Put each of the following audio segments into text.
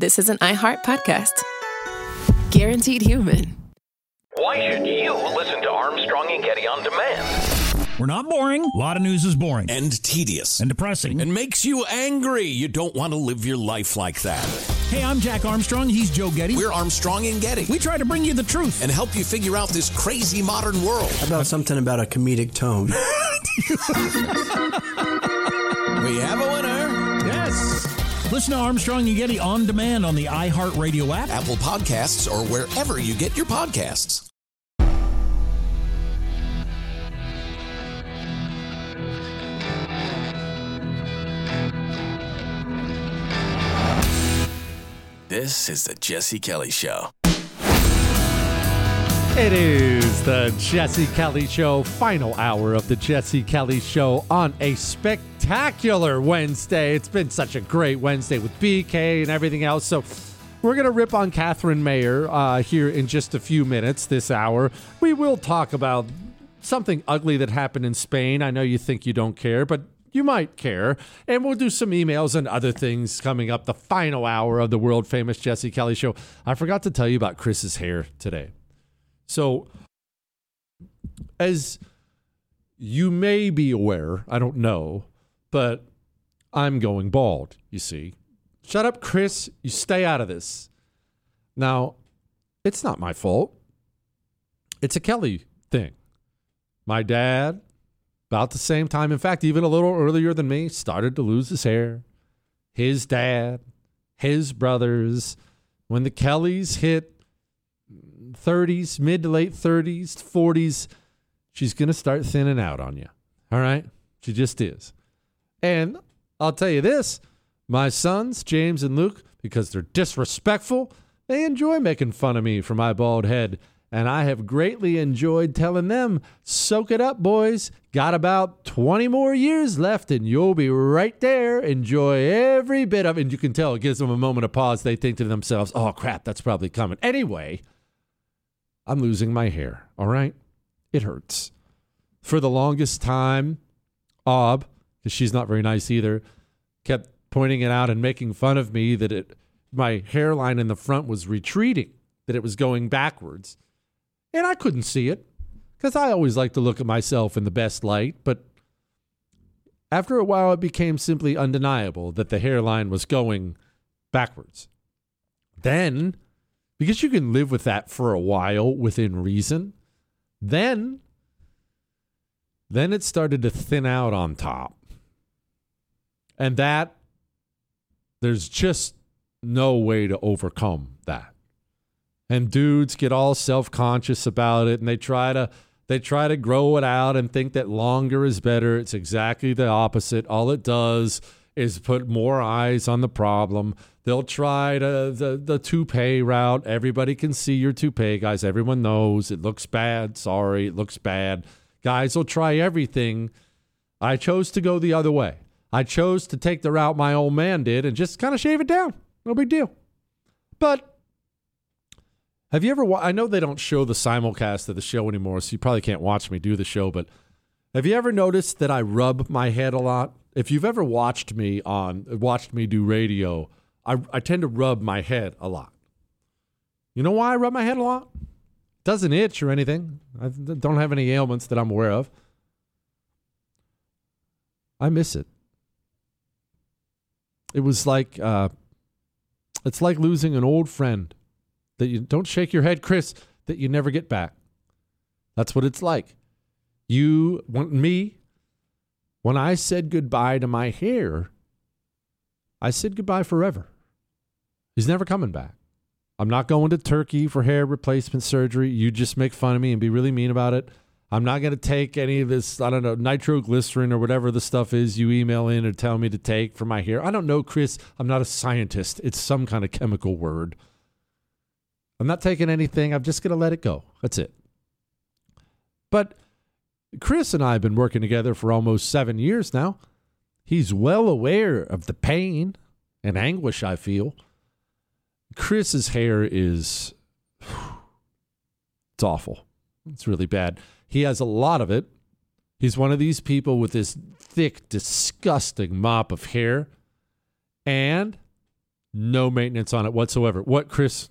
this is an iHeart podcast. Guaranteed human. Why should you listen to Armstrong and Getty on demand? We're not boring. A lot of news is boring. And tedious. And depressing. And makes you angry. You don't want to live your life like that. Hey, I'm Jack Armstrong. He's Joe Getty. We're Armstrong and Getty. We try to bring you the truth. And help you figure out this crazy modern world. How about something about a comedic tone? We have a winner. Yes. Listen to Armstrong and Getty on demand on the iHeartRadio app, Apple Podcasts, or wherever you get your podcasts. This is the Jesse Kelly Show. It is the Jesse Kelly Show, final hour of the Jesse Kelly Show on a spectacular Wednesday. It's been such a great Wednesday with BK and everything else. So we're going to rip on Catherine Mayer here in just a few minutes this hour. We will talk about something ugly that happened in Spain. I know you think you don't care, but you might care. And we'll do some emails and other things coming up the final hour of the world famous Jesse Kelly Show. I forgot to tell you about Chris's hair today. So, as you may be aware, I don't know, but I'm going bald, you see. Shut up, Chris. You stay out of this. Now, it's not my fault. It's a Kelly thing. My dad, about the same time, in fact, even a little earlier than me, started to lose his hair. His dad, his brothers, when the Kellys hit 30s, mid to late 30s, 40s, she's going to start thinning out on you. All right? She just is. And I'll tell you this, my sons, James and Luke, because they're disrespectful, they enjoy making fun of me for my bald head. And I have greatly enjoyed telling them, soak it up, boys. Got about 20 more years left, and you'll be right there. Enjoy every bit of it. And you can tell it gives them a moment of pause. They think to themselves, oh, crap, that's probably coming. Anyway, I'm losing my hair, all right? It hurts. For the longest time, because she's not very nice either, kept pointing it out and making fun of me that my hairline in the front was retreating, that it was going backwards. And I couldn't see it because I always like to look at myself in the best light. But after a while, it became simply undeniable that the hairline was going backwards. Then, because you can live with that for a while within reason, then it started to thin out on top. And that, there's just no way to overcome that. And dudes get all self-conscious about it, and they try to grow it out and think that longer is better. It's exactly the opposite. All it does is put more eyes on the problem. They'll try the toupee route. Everybody can see your toupee, guys. Everyone knows it looks bad. Sorry, it looks bad. Guys will try everything. I chose to go the other way. I chose to take the route my old man did and just kind of shave it down. No big deal. But have you ever, I know they don't show the simulcast of the show anymore, so you probably can't watch me do the show, but have you ever noticed that I rub my head a lot? If you've ever watched me do radio, I tend to rub my head a lot. You know why I rub my head a lot? It doesn't itch or anything. I don't have any ailments that I'm aware of. I miss it. It was like, it's like losing an old friend. That you don't shake your head, Chris, that you never get back. That's what it's like. When I said goodbye to my hair, I said goodbye forever. He's never coming back. I'm not going to Turkey for hair replacement surgery. You just make fun of me and be really mean about it. I'm not going to take any of this, I don't know, nitroglycerin or whatever the stuff is you email in or tell me to take for my hair. I don't know, Chris. I'm not a scientist. It's some kind of chemical word. I'm not taking anything. I'm just going to let it go. That's it. But Chris and I have been working together for almost 7 years now. He's well aware of the pain and anguish I feel. Chris's hair is, it's awful. It's really bad. He has a lot of it. He's one of these people with this thick, disgusting mop of hair. And No maintenance on it whatsoever. What Chris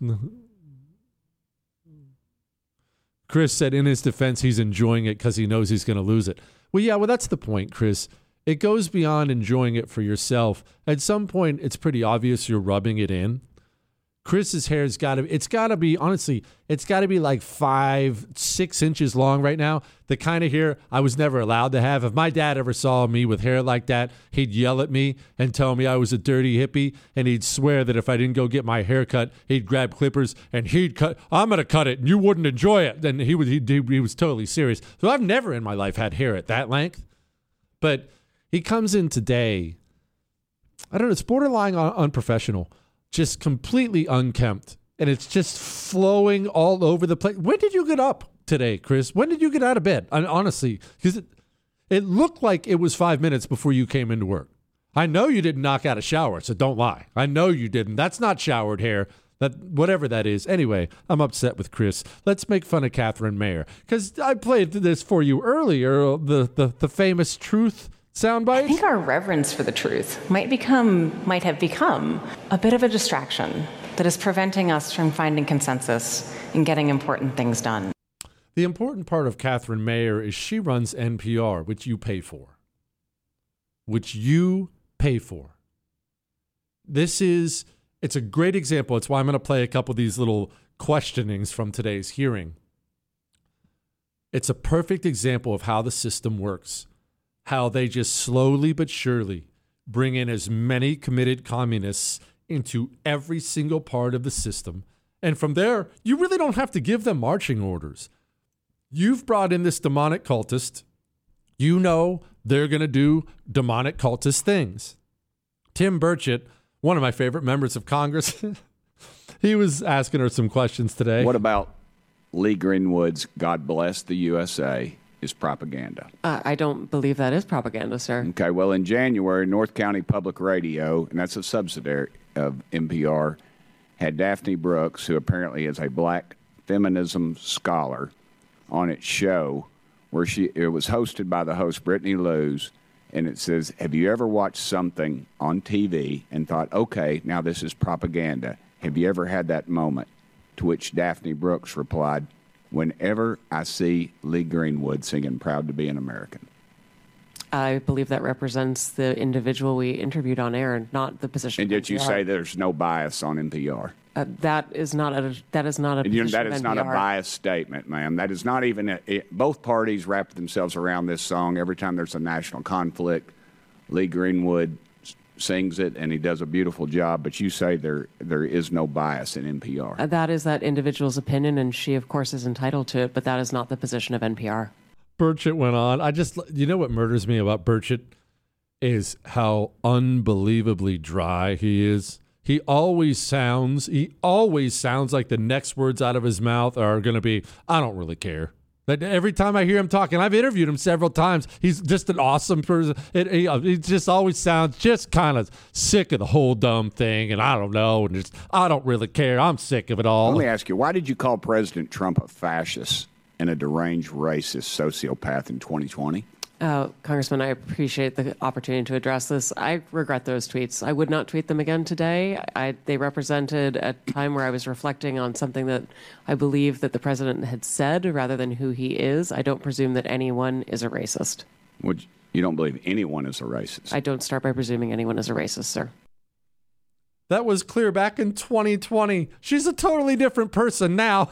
said in his defense, he's enjoying it because he knows he's going to lose it. Well, that's the point, Chris. It goes beyond enjoying it for yourself. At some point, it's pretty obvious you're rubbing it in. Chris's hair it's got to be like 5-6 inches long right now. The kind of hair I was never allowed to have. If my dad ever saw me with hair like that, he'd yell at me and tell me I was a dirty hippie, and he'd swear that if I didn't go get my hair cut, he'd grab clippers and I'm going to cut it and you wouldn't enjoy it. Then he was totally serious. So I've never in my life had hair at that length. But he comes in today, I don't know, it's borderline unprofessional. Just completely unkempt, and it's just flowing all over the place. When did you get up today, Chris? When did you get out of bed? Honestly, because it looked like it was 5 minutes before you came into work. I know you didn't knock out a shower, so don't lie. I know you didn't. That's not showered hair. That whatever that is. Anyway, I'm upset with Chris. Let's make fun of Catherine Mayer, because I played this for you earlier. The famous truth soundbite? I think our reverence for the truth might have become a bit of a distraction that is preventing us from finding consensus and getting important things done. The important part of Catherine Mayer is she runs NPR, which you pay for. It's a great example. It's why I'm going to play a couple of these little questionings from today's hearing. It's a perfect example of how the system works. How they just slowly but surely bring in as many committed communists into every single part of the system. And from there, you really don't have to give them marching orders. You've brought in this demonic cultist. You know they're going to do demonic cultist things. Tim Burchett, one of my favorite members of Congress, he was asking her some questions today. What about Lee Greenwood's God Bless the USA? Is propaganda. I don't believe that is propaganda, sir. Okay, well, in January, North County Public Radio, and that's a subsidiary of NPR, had Daphne Brooks, who apparently is a black feminism scholar, on its show where it was hosted by the host, Brittany Lewis, and it says, have you ever watched something on TV and thought, okay, now this is propaganda? Have you ever had that moment? To which Daphne Brooks replied, whenever I see Lee Greenwood singing Proud to be an American. I believe that represents the individual we interviewed on air, not the position. And yet you say there's no bias on NPR. That is not a position that is not of a NPR. biased statement, ma'am. That is not even both parties wrap themselves around this song. Every time there's a national conflict, Lee Greenwood sings it, and he does a beautiful job, but you say there is no bias in NPR. That is that individual's opinion, and she, of course, is entitled to it, but that is not the position of NPR. Burchett went on. You know what murders me about Burchett is how unbelievably dry he is. He always sounds like the next words out of his mouth are going to be, I don't really care. But every time I hear him talking, I've interviewed him several times. He's just an awesome person. He just always sounds just kind of sick of the whole dumb thing, and I don't know, and just I don't really care. I'm sick of it all. Let me ask you, why did you call President Trump a fascist and a deranged racist sociopath in 2020? Congressman, I appreciate the opportunity to address this. I regret those tweets. I would not tweet them again today. They represented a time where I was reflecting on something that I believe that the president had said rather than who he is. I don't presume that anyone is a racist. You don't believe anyone is a racist? I don't start by presuming anyone is a racist, sir. That was clear back in 2020. She's a totally different person now.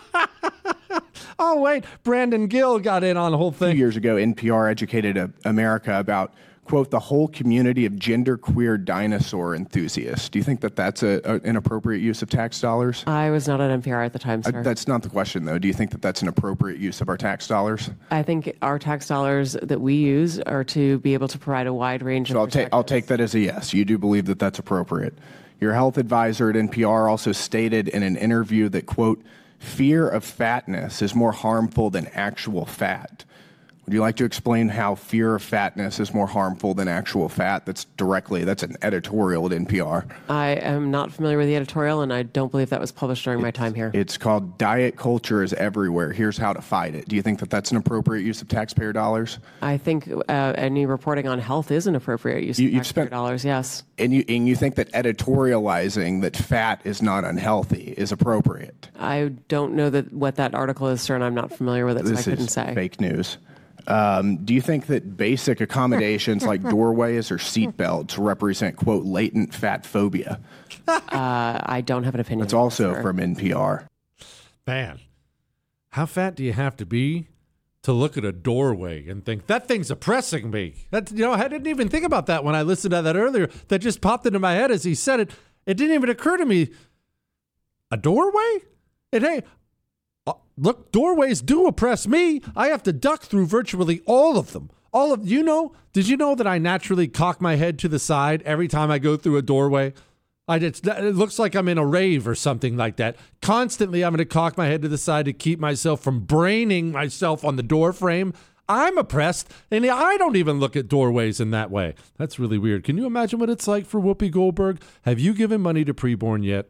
Oh, wait, Brandon Gill got in on the whole thing. 2 years ago, NPR educated America about, quote, the whole community of genderqueer dinosaur enthusiasts. Do you think that that's an appropriate use of tax dollars? I was not at NPR at the time, sir. That's not the question, though. Do you think that that's an appropriate use of our tax dollars? I think our tax dollars that we use are to be able to provide a wide range of perspectives. I'll take that as a yes. You do believe that that's appropriate. Your health advisor at NPR also stated in an interview that, quote, fear of fatness is more harmful than actual fat. Would you like to explain how fear of fatness is more harmful than actual fat? That's an editorial at NPR. I am not familiar with the editorial, and I don't believe that was published during my time here. It's called Diet Culture is Everywhere. Here's how to fight it. Do you think that that's an appropriate use of taxpayer dollars? I think any reporting on health is an appropriate use of taxpayer dollars, yes. And you think that editorializing that fat is not unhealthy is appropriate? I don't know what that article is, sir, and I'm not familiar with it, so I couldn't say. Fake news. Do you think that basic accommodations like doorways or seatbelts represent, quote, latent fat phobia? I don't have an opinion. It's also from NPR. Man, how fat do you have to be to look at a doorway and think, that thing's oppressing me? I didn't even think about that when I listened to that earlier. That just popped into my head as he said it. It didn't even occur to me. A doorway? And hey, look, doorways do oppress me. I have to duck through virtually all of them. Did you know that I naturally cock my head to the side every time I go through a doorway? It looks like I'm in a rave or something like that. Constantly, I'm going to cock my head to the side to keep myself from braining myself on the door frame. I'm oppressed, and I don't even look at doorways in that way. That's really weird. Can you imagine what it's like for Whoopi Goldberg? Have you given money to Preborn yet?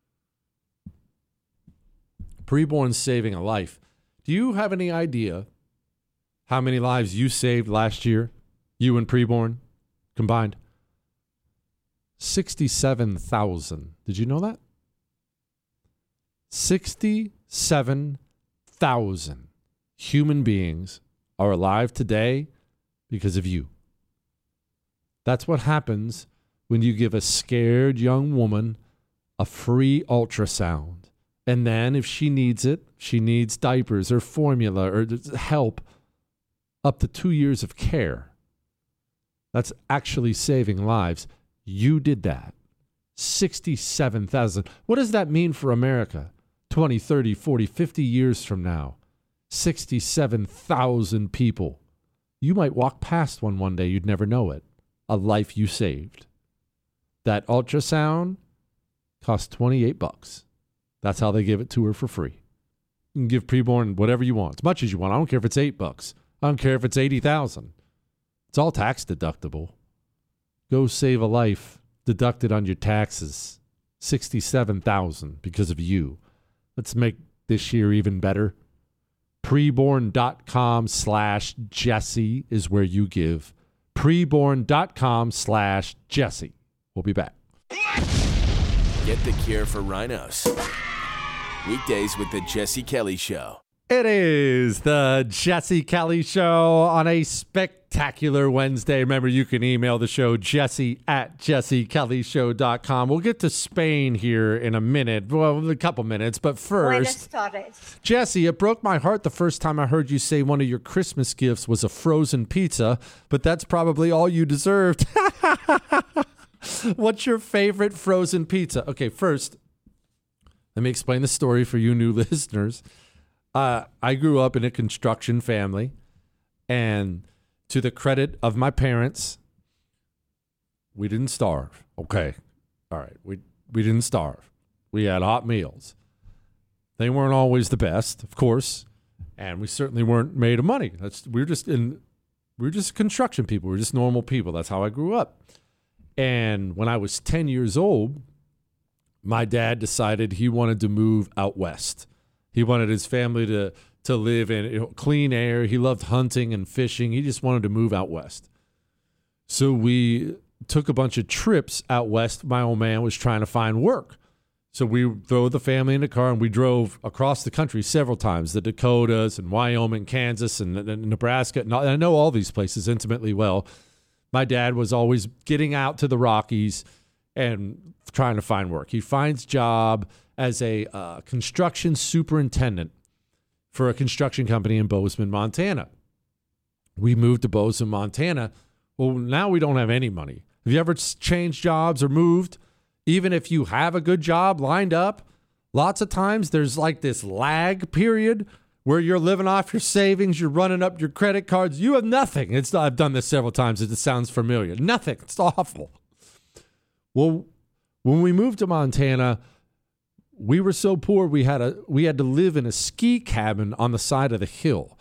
Preborn's saving a life. Do you have any idea how many lives you saved last year, you and Preborn combined? 67,000. Did you know that? 67,000 human beings are alive today because of you. That's what happens when you give a scared young woman a free ultrasound. And then if she needs it, she needs diapers or formula or help, up to 2 years of care. That's actually saving lives. You did that. 67,000. What does that mean for America 20, 30, 40, 50 years from now? 67,000 people. You might walk past one day. You'd never know it. A life you saved. That ultrasound cost $28. That's how they give it to her for free. You can give Preborn whatever you want, as much as you want. I don't care if it's $8. I don't care if it's 80,000. It's all tax deductible. Go save a life. Deduct it on your taxes. 67,000 because of you. Let's make this year even better. Preborn.com/Jesse is where you give. Preborn.com/Jesse. We'll be back. Get the cure for rhinos. Weekdays with the Jesse Kelly Show. It is the Jesse Kelly Show on a spectacular Wednesday. Remember, you can email the show, jesse@jessekellyshow.com. We'll get to Spain here in a minute. Well, a couple minutes. But first, Jesse, it broke my heart the first time I heard you say one of your Christmas gifts was a frozen pizza, but that's probably all you deserved. What's your favorite frozen pizza? Okay, first, let me explain the story for you new listeners. I grew up in a construction family, and to the credit of my parents, we didn't starve. Okay. All right. We didn't starve. We had hot meals. They weren't always the best, of course, and we certainly weren't made of money. We were just construction people. We were just normal people. That's how I grew up. And when I was 10 years old, my dad decided he wanted to move out west. He wanted his family to live in clean air. He loved hunting and fishing. He just wanted to move out west. So we took a bunch of trips out west. My old man was trying to find work. So we threw the family in the car, and we drove across the country several times, the Dakotas and Wyoming, Kansas, and Nebraska. And I know all these places intimately well. My dad was always getting out to the Rockies and trying to find work. He finds job as a construction superintendent for a construction company in Bozeman, Montana. We moved to Bozeman, Montana. Well, now we don't have any money. Have you ever changed jobs or moved? Even if you have a good job lined up, lots of times there's like this lag period where you're living off your savings, you're running up your credit cards. You have nothing. I've done this several times. It sounds familiar. Nothing. It's awful. Well, when we moved to Montana, we were so poor we had to live in a ski cabin on the side of the hill.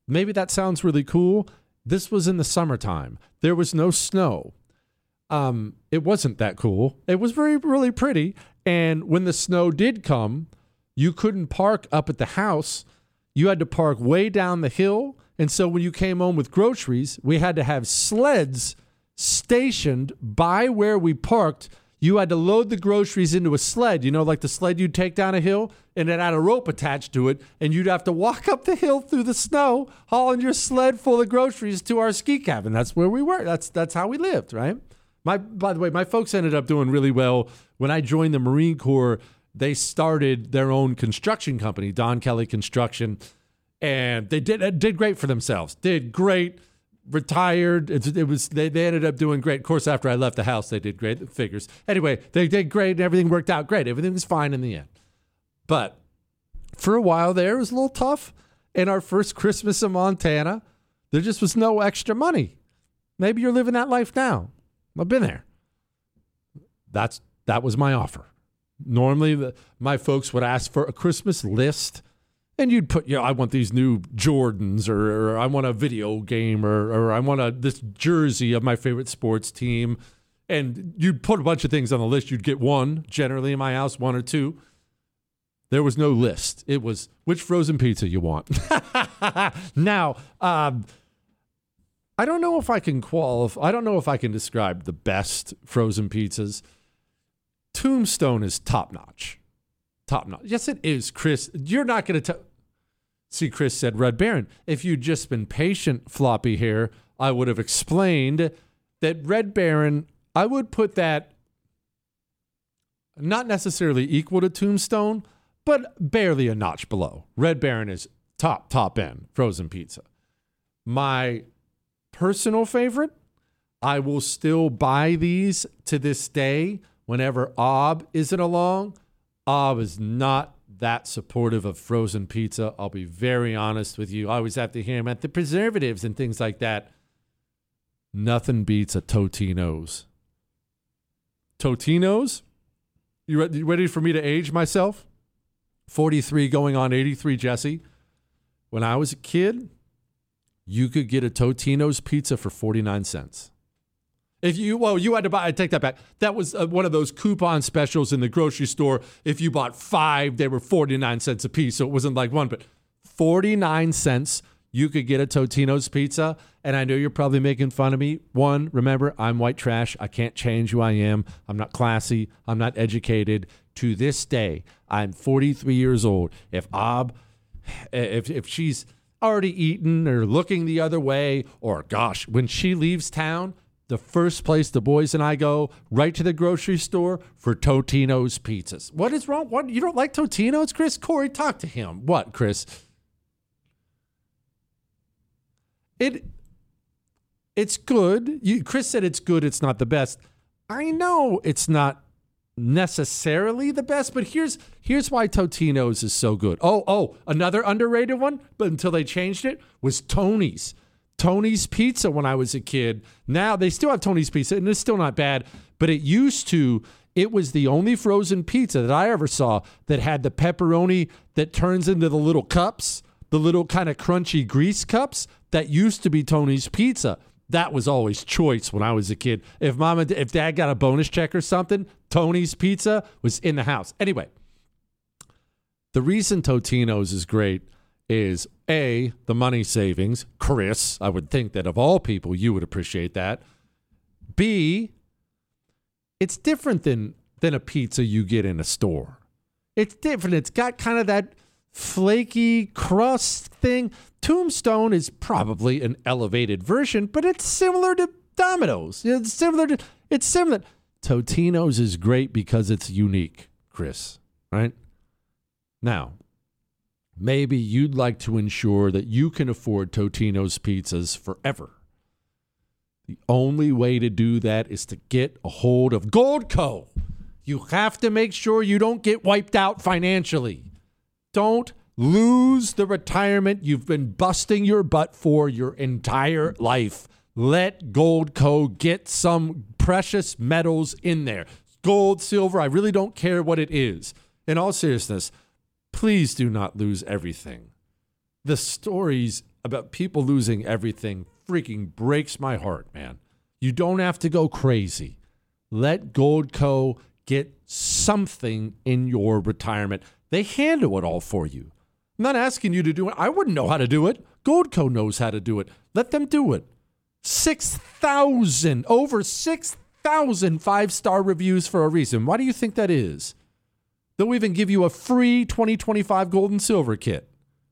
maybe that sounds really cool. This was in the summertime. There was no snow. It wasn't that cool. It was really pretty. And when the snow did come, you couldn't park up at the house. You had to park way down the hill. And so when you came home with groceries, we had to have sleds stationed by where we parked. You had to load the groceries into a sled, like the sled you'd take down a hill, and it had a rope attached to it. And you'd have to walk up the hill through the snow, hauling your sled full of groceries to our ski cabin. That's where we were. That's how we lived, right? By the way, my folks ended up doing really well. When I joined the Marine Corps, they started their own construction company, Don Kelly Construction, and they did great for themselves. Did great, retired. They ended up doing great. Of course, after I left the house, they did great. Figures. Anyway, they did great, and everything worked out great. Everything was fine in the end. But for a while there, it was a little tough. And our first Christmas in Montana, there just was no extra money. Maybe you're living that life now. I've been there. That was my offer. Normally, my folks would ask for a Christmas list, and you'd put, I want these new Jordans, or I want a video game, or I want this jersey of my favorite sports team. And you'd put a bunch of things on the list. You'd get one, generally in my house, one or two. There was no list. It was, which frozen pizza you want? Now, I don't know if I can qualify. I don't know if I can describe the best frozen pizzas. Tombstone is top-notch. Top-notch. Yes, it is, Chris. You're not going to see, Chris said, Red Baron, if you'd just been patient, floppy hair, I would have explained that Red Baron, I would put that not necessarily equal to Tombstone, but barely a notch below. Red Baron is top end frozen pizza. My personal favorite, I will still buy these to this day whenever Ob isn't along. Ob is not that supportive of frozen pizza. I'll be very honest with you. I always have to hear him at the preservatives and things like that. Nothing beats a Totino's. Totino's? You ready for me to age myself? 43 going on 83, Jesse. When I was a kid, you could get a Totino's pizza for 49 cents. You had to buy, I take that back. That was one of those coupon specials in the grocery store. If you bought 5, they were 49 cents a piece. So it wasn't like one, but 49 cents, you could get a Totino's pizza. And I know you're probably making fun of me. One, remember, I'm white trash. I can't change who I am. I'm not classy. I'm not educated. To this day, I'm 43 years old. If she's already eaten or looking the other way, or gosh, when she leaves town, the first place the boys and I go, right to the grocery store for Totino's pizzas. What is wrong? What, you don't like Totino's, Chris? Corey, talk to him. What, Chris? It's good. Chris said it's good. It's not the best. I know it's not necessarily the best, but here's why Totino's is so good. Oh, another underrated one, but until they changed it, was Tony's. Tony's Pizza when I was a kid. Now they still have Tony's Pizza, and it's still not bad, but it was the only frozen pizza that I ever saw that had the pepperoni that turns into the little cups, the little kind of crunchy grease cups. That used to be Tony's Pizza. That was always choice when I was a kid. If dad got a bonus check or something, Tony's Pizza was in the house. Anyway, the reason Totino's is great is A, the money savings. Chris, I would think that of all people, you would appreciate that. B, it's different than a pizza you get in a store. It's different. It's got kind of that flaky crust thing. Tombstone is probably an elevated version, but it's similar to Domino's. It's similar. Totino's is great because it's unique, Chris, right? Now, maybe you'd like to ensure that you can afford Totino's pizzas forever. The only way to do that is to get a hold of Goldco. You have to make sure you don't get wiped out financially. Don't lose the retirement you've been busting your butt for your entire life. Let Goldco get some precious metals in there. Gold, silver, I really don't care what it is. In all seriousness, please do not lose everything. the stories about people losing everything freaking breaks my heart, man. You don't have to go crazy. Let Goldco get something in your retirement. They handle it all for you. I'm not asking you to do it. I wouldn't know how to do it. Goldco knows how to do it. Let them do it. Over 6,000 five-star reviews for a reason. Why do you think that is? They'll even give you a free 2025 gold and silver kit.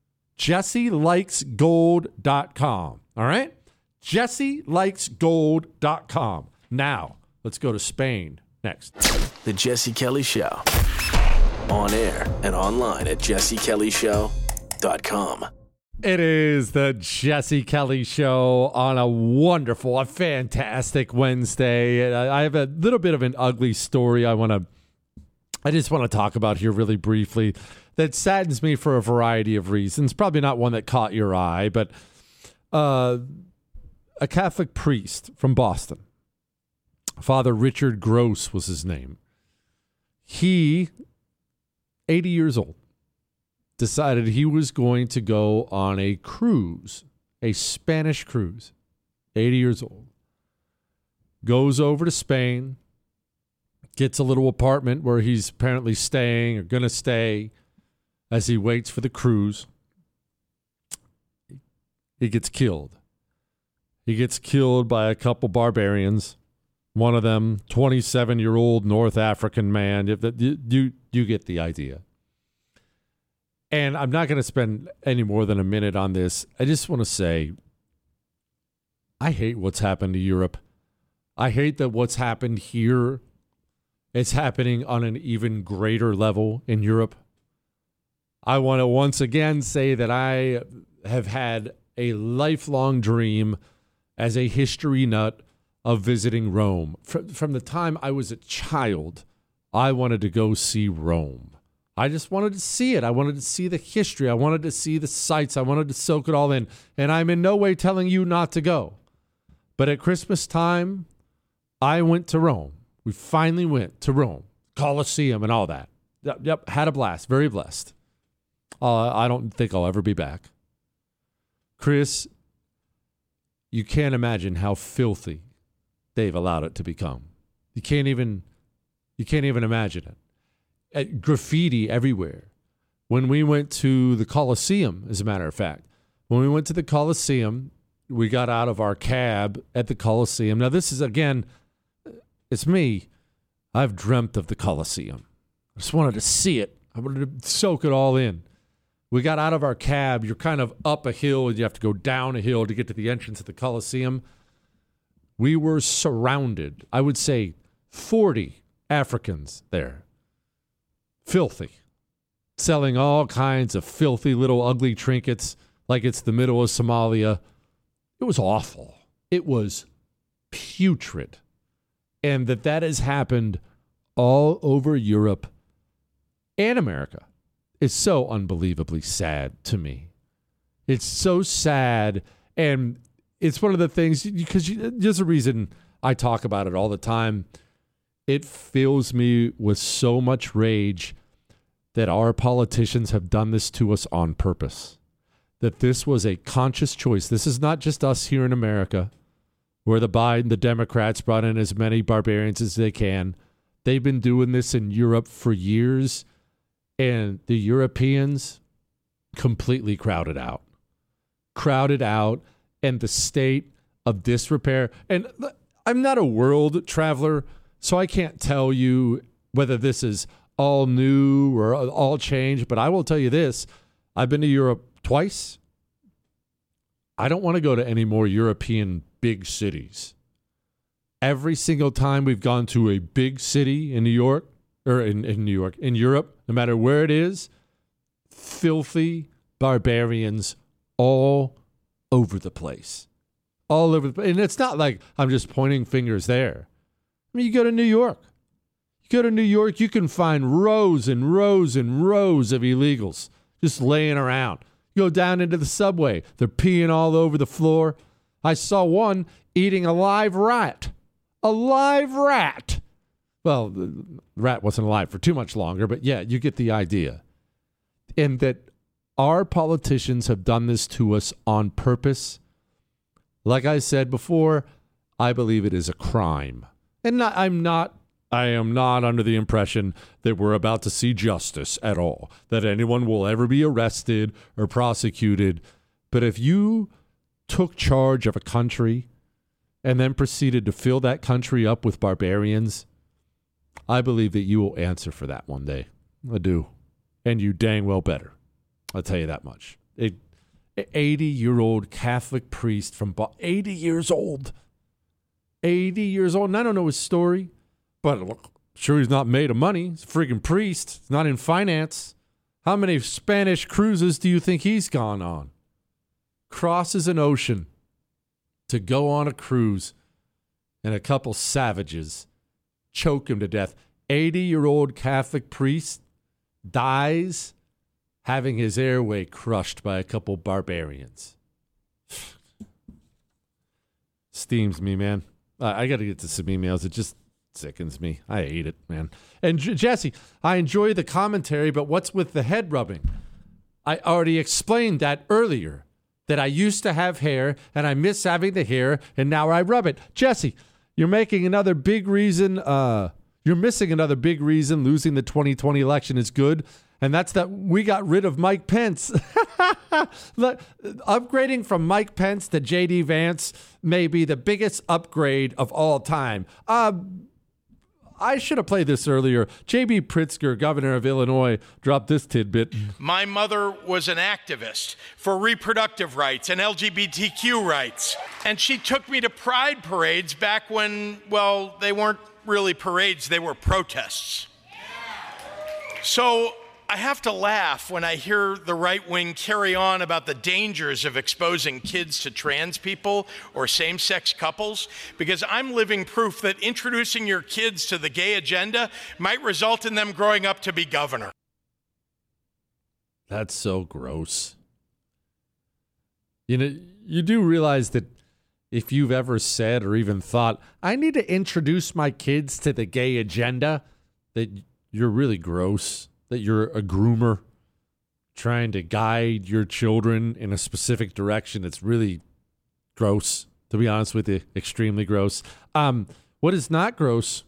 JesseLikesGold.com. All right? JesseLikesGold.com. Now, let's go to Spain next. The Jesse Kelly Show. On air and online at jessekellyshow.com. It is the Jesse Kelly Show on a fantastic Wednesday. I have a little bit of an ugly story I just want to talk about here really briefly that saddens me for a variety of reasons. Probably not one that caught your eye, but a Catholic priest from Boston, Father Richard Gross was his name. He, 80 years old, decided he was going to go on a cruise, a Spanish cruise. 80 years old. Goes over to Spain, gets a little apartment where he's apparently staying or going to stay as he waits for the cruise. He gets killed. He gets killed by a couple barbarians. One of them, 27-year-old North African man. You get the idea. And I'm not going to spend any more than a minute on this. I just want to say, I hate what's happened to Europe. I hate that what's happened here is happening on an even greater level in Europe. I want to once again say that I have had a lifelong dream as a history nut of visiting Rome. From the time I was a child, I wanted to go see Rome. I just wanted to see it. I wanted to see the history. I wanted to see the sights. I wanted to soak it all in. And I'm in no way telling you not to go. But at Christmas time, I went to Rome. We finally went to Rome, Colosseum and all that. Yep, had a blast. Very blessed. I don't think I'll ever be back. Chris, you can't imagine how filthy they've allowed it to become. You can't even imagine it. Graffiti everywhere. When we went to the Colosseum, as a matter of fact, when we went to the Colosseum, we got out of our cab at the Colosseum. Now, this is, again, it's me. I've dreamt of the Colosseum. I just wanted to see it. I wanted to soak it all in. We got out of our cab. You're kind of up a hill, and you have to go down a hill to get to the entrance of the Colosseum. We were surrounded, I would say, 40 Africans there. Filthy. Selling all kinds of filthy little ugly trinkets like it's the middle of Somalia. It was awful. It was putrid. And that has happened all over Europe and America is so unbelievably sad to me. It's so sad. And it's one of the things, because there's a reason I talk about it all the time. It fills me with so much rage that our politicians have done this to us on purpose. That this was a conscious choice. This is not just us here in America, where the Democrats brought in as many barbarians as they can. They've been doing this in Europe for years, and the Europeans completely crowded out. And the state of disrepair. And I'm not a world traveler, so I can't tell you whether this is all new or all changed, but I will tell you this. I've been to Europe twice. I don't want to go to any more European big cities. Every single time we've gone to a big city in New York, or in Europe, no matter where it is, filthy barbarians all over the place. All over the place. And it's not like I'm just pointing fingers there. I mean, you go to New York. You can find rows and rows and rows of illegals just laying around. You go down into the subway. They're peeing all over the floor. I saw one eating a live rat. A live rat. Well, the rat wasn't alive for too much longer, but yeah, you get the idea. And that our politicians have done this to us on purpose. Like I said before, I believe it is a crime. And I am not under the impression that we're about to see justice at all, that anyone will ever be arrested or prosecuted. But if you took charge of a country and then proceeded to fill that country up with barbarians, I believe that you will answer for that one day. I do. And you dang well better. I'll tell you that much. 80-year-old Catholic priest from 80 years old. 80 years old. And I don't know his story, but look, sure he's not made of money. He's a friggin' priest. He's not in finance. How many Spanish cruises do you think he's gone on? Crosses an ocean to go on a cruise, and a couple savages choke him to death. 80-year-old Catholic priest dies having his airway crushed by a couple barbarians. Steams me, man. I got to get to some emails. It just sickens me. I hate it, man. And Jesse, I enjoy the commentary, but what's with the head rubbing? I already explained that earlier, that I used to have hair, and I miss having the hair, and now I rub it. Jesse, you're making another big reason, you're missing another big reason losing the 2020 election is good, and that's that we got rid of Mike Pence. Upgrading from Mike Pence to J.D. Vance may be the biggest upgrade of all time. I should have played this earlier. J.B. Pritzker, governor of Illinois, dropped this tidbit. My mother was an activist for reproductive rights and LGBTQ rights. And she took me to pride parades back when, well, they weren't really parades, they were protests. So I have to laugh when I hear the right wing carry on about the dangers of exposing kids to trans people or same-sex couples, because I'm living proof that introducing your kids to the gay agenda might result in them growing up to be governor. That's so gross. You know, you do realize that if you've ever said or even thought, I need to introduce my kids to the gay agenda, that you're really gross. That you're a groomer trying to guide your children in a specific direction. It's really gross, to be honest with you, extremely gross. What is not gross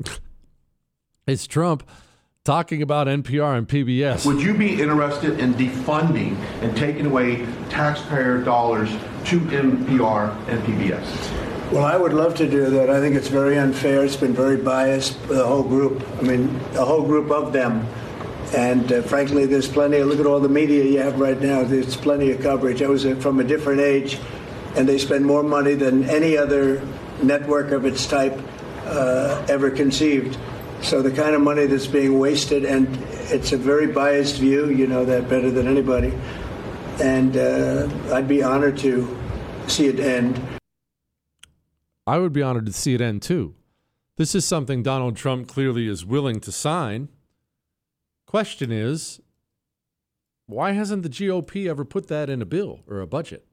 is Trump talking about NPR and PBS. Would you be interested in defunding and taking away taxpayer dollars to NPR and PBS? Well, I would love to do that. I think it's very unfair. It's been very biased, the whole group. I mean, a whole group of them. And frankly, there's plenty. Look at all the media you have right now. There's plenty of coverage. I was from a different age, and they spend more money than any other network of its type ever conceived. So the kind of money that's being wasted, and it's a very biased view. You know that better than anybody. And I'd be honored to see it end. I would be honored to see it end, too. This is something Donald Trump clearly is willing to sign. Question is, why hasn't the GOP ever put that in a bill or a budget?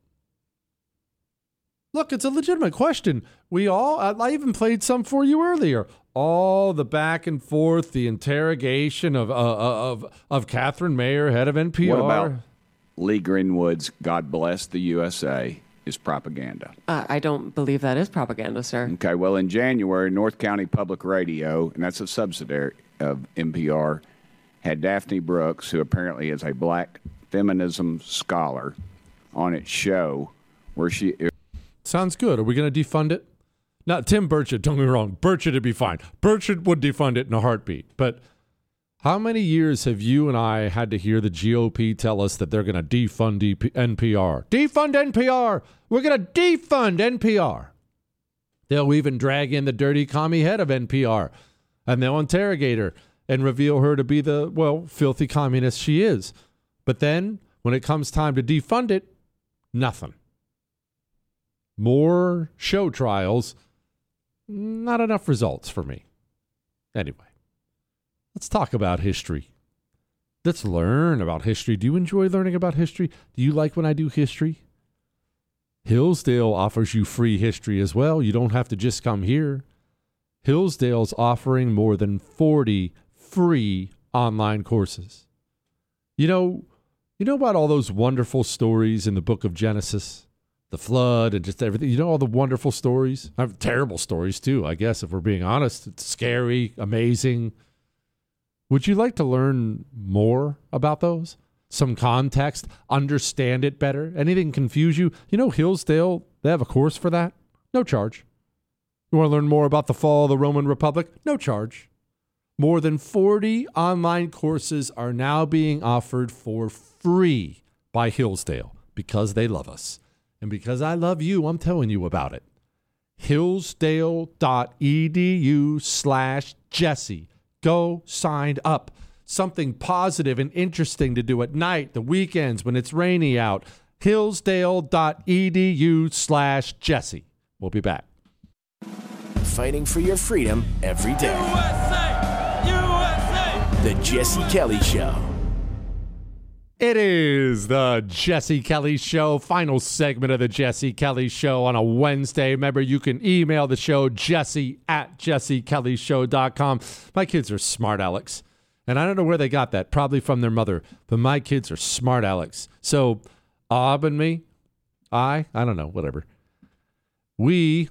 Look, it's a legitimate question. I even played some for you earlier. All the back and forth, the interrogation of Catherine Mayer, head of NPR. What about Lee Greenwood's God Bless the USA is propaganda? I don't believe that is propaganda, sir. Okay, well, in January, North County Public Radio, and that's a subsidiary of NPR, had Daphne Brooks, who apparently is a black feminism scholar, on its show where she... Sounds good. Are we going to defund it? Now, Tim Burchett, don't get me wrong, Burchett would be fine. Burchett would defund it in a heartbeat. But how many years have you and I had to hear the GOP tell us that they're going to defund NPR? Defund NPR! We're going to defund NPR. They'll even drag in the dirty commie head of NPR, and they'll interrogate her and reveal her to be the, well, filthy communist she is. But then, when it comes time to defund it, nothing. More show trials, not enough results for me. Anyway, let's talk about history. Let's learn about history. Do you enjoy learning about history? Do you like when I do history? Hillsdale offers you free history as well. You don't have to just come here. Hillsdale's offering more than 40 free online courses. You know You know about all those wonderful stories in the book of Genesis? The flood and just everything. You know all the wonderful stories? I have terrible stories too, I guess, if we're being honest. It's scary, amazing. Would you like to learn more about those? Some context, understand it better? Anything confuse you? You know Hillsdale, they have a course for that? No charge. You want to learn more about the fall of the Roman Republic? No charge. More than 40 online courses are now being offered for free by Hillsdale because they love us. And because I love you, I'm telling you about it. Hillsdale.edu/Jesse. Go sign up. Something positive and interesting to do at night, the weekends when it's rainy out. Hillsdale.edu/Jesse. We'll be back. Fighting for your freedom every day. USA! USA! The Jesse Kelly Show. It is the Jesse Kelly Show, final segment of the Jesse Kelly Show on a Wednesday. Remember, you can email the show, jesse@jessekellyshow.com. My kids are smart Alex, and I don't know where they got that, probably from their mother, but my kids are smart Alex. So, Ob and me, I don't know, whatever. We're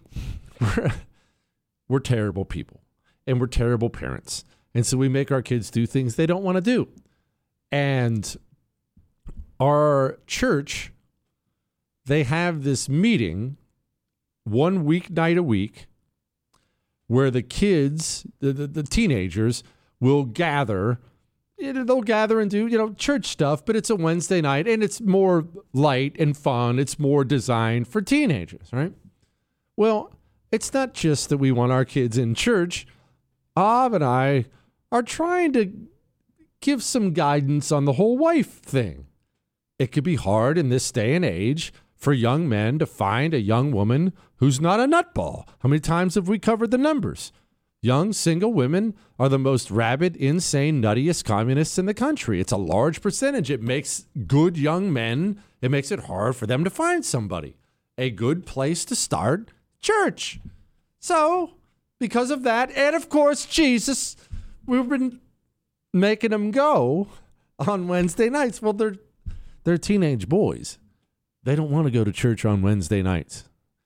terrible people, and we're terrible parents, and so we make our kids do things they don't want to do. And our church, they have this meeting 1 weeknight a week where the kids, the teenagers, will gather. They'll gather and do, church stuff, but it's a Wednesday night, and it's more light and fun. It's more designed for teenagers, right? Well, it's not just that we want our kids in church. Ob and I are trying to give some guidance on the whole wife thing. It could be hard in this day and age for young men to find a young woman who's not a nutball. How many times have we covered the numbers? Young single women are the most rabid, insane, nuttiest communists in the country. It's a large percentage. It makes good young men, it makes it hard for them to find somebody. A good place to start, church. So, because of that, and of course, Jesus, we've been making them go on Wednesday nights. Well, they're teenage boys. They don't want to go to church on Wednesday nights.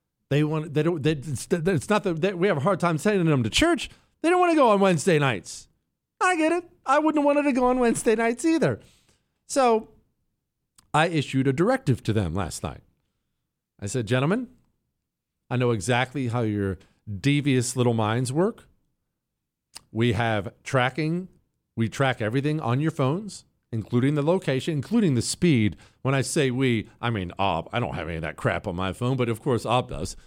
It's not that we have a hard time sending them to church. They don't want to go on Wednesday nights. I get it. I wouldn't have wanted to go on Wednesday nights either. So I issued a directive to them last night. I said, gentlemen, I know exactly how your devious little minds work. We have tracking. We track everything on your phones, including the location, including the speed. When I say we, I mean Ob. I don't have any of that crap on my phone, but of course Ob does.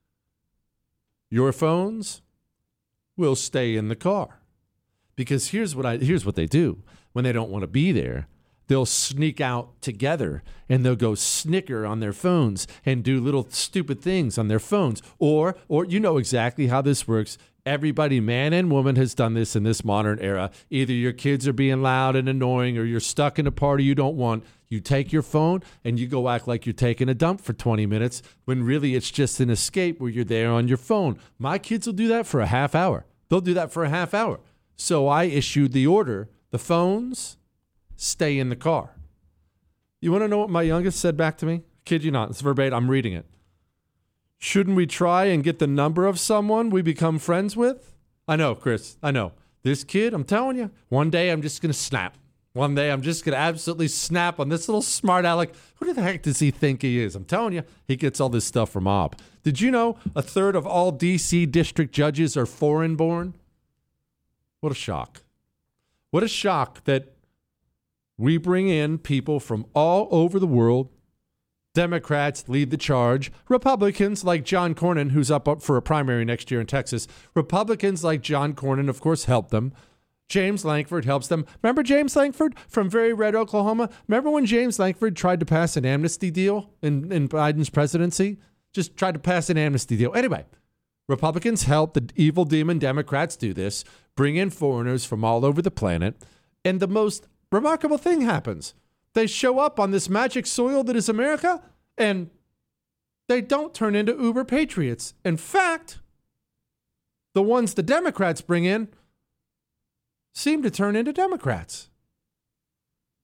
Your phones will stay in the car. Because here's what they do. When they don't want to be there, they'll sneak out together and they'll go snicker on their phones and do little stupid things on their phones. Or you know exactly how this works. Everybody, man and woman, has done this in this modern era. Either your kids are being loud and annoying or you're stuck in a party you don't want. You take your phone and you go act like you're taking a dump for 20 minutes when really it's just an escape where you're there on your phone. My kids will do that for a half hour. They'll do that for a half hour. So I issued the order. The phones stay in the car. You want to know what my youngest said back to me? Kid you not. It's verbatim. I'm reading it. Shouldn't we try and get the number of someone we become friends with? I know, Chris. I know. This kid, I'm telling you, one day I'm just going to snap. One day I'm just going to absolutely snap on this little smart aleck. Who the heck does he think he is? I'm telling you, he gets all this stuff from Ob. Did you know a third of all D.C. district judges are foreign-born? What a shock. What a shock that we bring in people from all over the world. Democrats lead the charge. Republicans like John Cornyn, who's up for a primary next year in Texas. Republicans like John Cornyn, of course, help them. James Lankford helps them. Remember James Lankford from Very Red, Oklahoma? Remember when James Lankford tried to pass an amnesty deal in Biden's presidency? Just tried to pass an amnesty deal. Anyway, Republicans help the evil demon Democrats do this, bring in foreigners from all over the planet, and the most remarkable thing happens. They show up on this magic soil that is America, and they don't turn into uber patriots. In fact, the ones the Democrats bring in seem to turn into Democrats.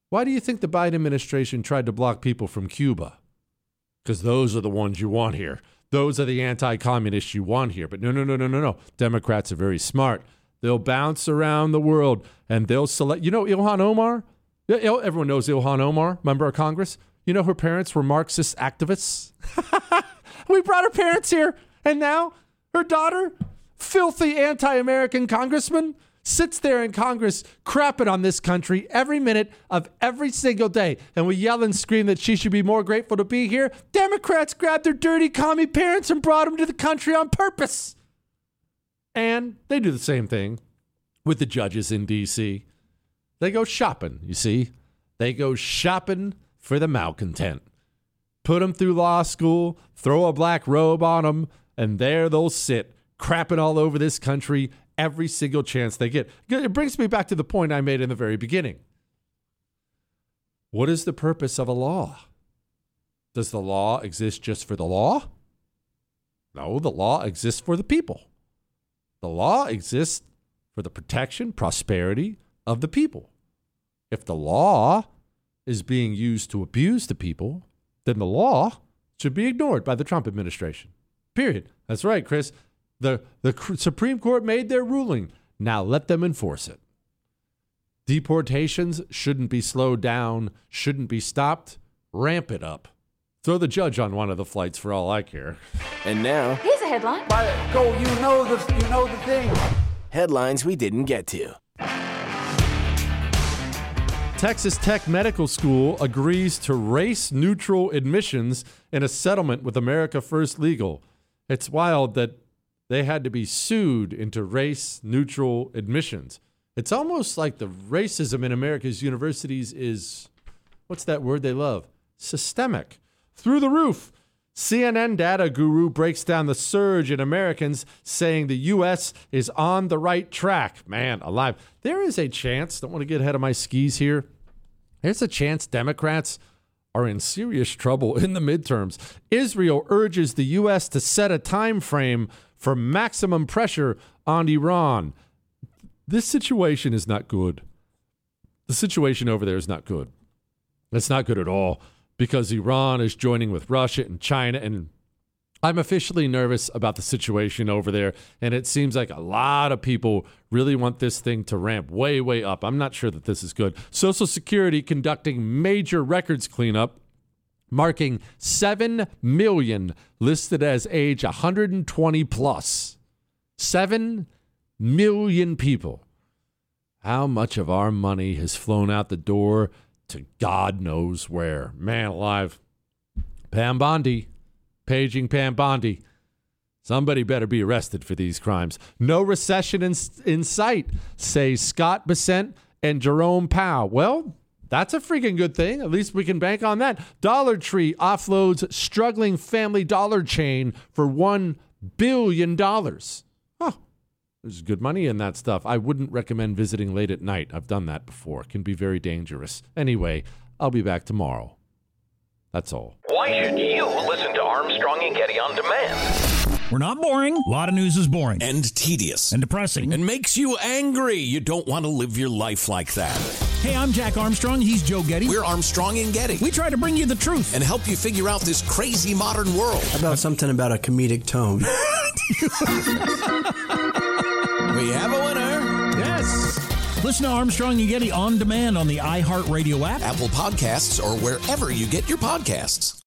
Why do you think the Biden administration tried to block people from Cuba? Because those are the ones you want here. Those are the anti-communists you want here. But no. Democrats are very smart. They'll bounce around the world and they'll select. You know Ilhan Omar? Everyone knows Ilhan Omar, member of Congress. You know her parents were Marxist activists? We brought her parents here. And now her daughter, filthy anti-American congressman, sits there in Congress crapping on this country every minute of every single day. And we yell and scream that she should be more grateful to be here. Democrats grabbed their dirty commie parents and brought them to the country on purpose. And they do the same thing with the judges in D.C. They go shopping, you see. They go shopping for the malcontent. Put them through law school, throw a black robe on them, and there they'll sit, crapping all over this country every single chance they get. It brings me back to the point I made in the very beginning. What is the purpose of a law? Does the law exist just for the law? No, the law exists for the people. The law exists for the protection, prosperity of the people. If the law is being used to abuse the people, then the law should be ignored by the Trump administration. Period. That's right, Chris. The Supreme Court made their ruling. Now let them enforce it. Deportations shouldn't be slowed down, shouldn't be stopped. Ramp it up. Throw the judge on one of the flights for all I care. And now, here's a headline. Go, you know the thing. Headlines we didn't get to. Texas Tech Medical School agrees to race-neutral admissions in a settlement with America First Legal. It's wild that they had to be sued into race-neutral admissions. It's almost like the racism in America's universities is, what's that word they love? Systemic. Through the roof. CNN data guru breaks down the surge in Americans saying the U.S. is on the right track. Man, alive. There is a chance, don't want to get ahead of my skis here, there's a chance Democrats are in serious trouble in the midterms. Israel urges the U.S. to set a time frame for maximum pressure on Iran. This situation is not good. The situation over there is not good. It's not good at all because Iran is joining with Russia and China, and I'm officially nervous about the situation over there, and it seems like a lot of people really want this thing to ramp way, way up. I'm not sure that this is good. Social Security conducting major records cleanup, marking 7 million listed as age 120 plus. 7 million people. How much of our money has flown out the door to God knows where? Man alive. Pam Bondi. Paging Pam Bondi. Somebody better be arrested for these crimes. No recession in sight, say Scott Bessent and Jerome Powell. Well, that's a freaking good thing. At least we can bank on that. Dollar Tree offloads struggling Family Dollar chain for $1 billion. Oh, there's good money in that stuff. I wouldn't recommend visiting late at night. I've done that before. It can be very dangerous. Anyway, I'll be back tomorrow. That's all. Why should you listen to Armstrong and Getty on demand? We're not boring. A lot of news is boring. And tedious. And depressing. And makes you angry. You don't want to live your life like that. Hey, I'm Jack Armstrong. He's Joe Getty. We're Armstrong and Getty. We try to bring you the truth. And help you figure out this crazy modern world. How about something about a comedic tone? We have a winner. Yes. Listen to Armstrong and Getty on demand on the iHeartRadio app, Apple Podcasts, or wherever you get your podcasts.